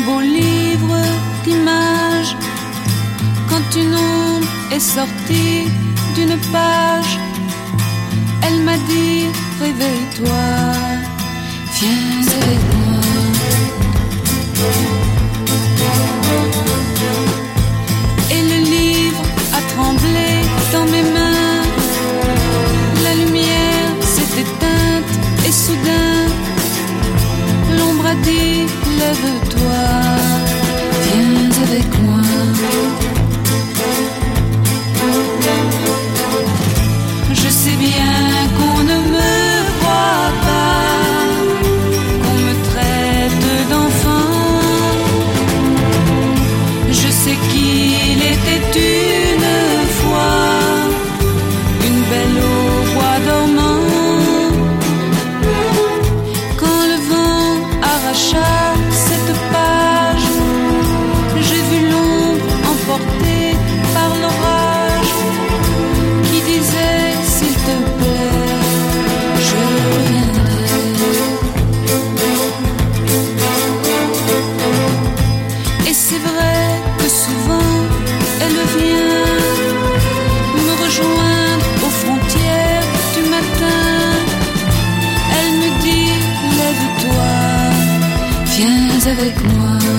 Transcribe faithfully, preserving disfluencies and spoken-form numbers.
beau livre d'images. Quand une ombre est sortie d'une page, elle m'a dit réveille-toi, viens avec moi. Et le livre a tremblé dans mes mains. La lumière s'est éteinte et soudain l'ombre a dit lève-toi, viens avec moi. Je sais bien qu'on ne me croit pas, qu'on me traite d'enfant. Je sais qu'il était une fois une belle au bois dormant. Quand le vent arracha cette page, j'ai vu l'ombre emportée par l'orage qui disait s'il te plaît, je reviendrai. Et c'est vrai que souvent elle vient me rejoindre aux frontières du matin. Elle me dit lève-toi, viens avec moi.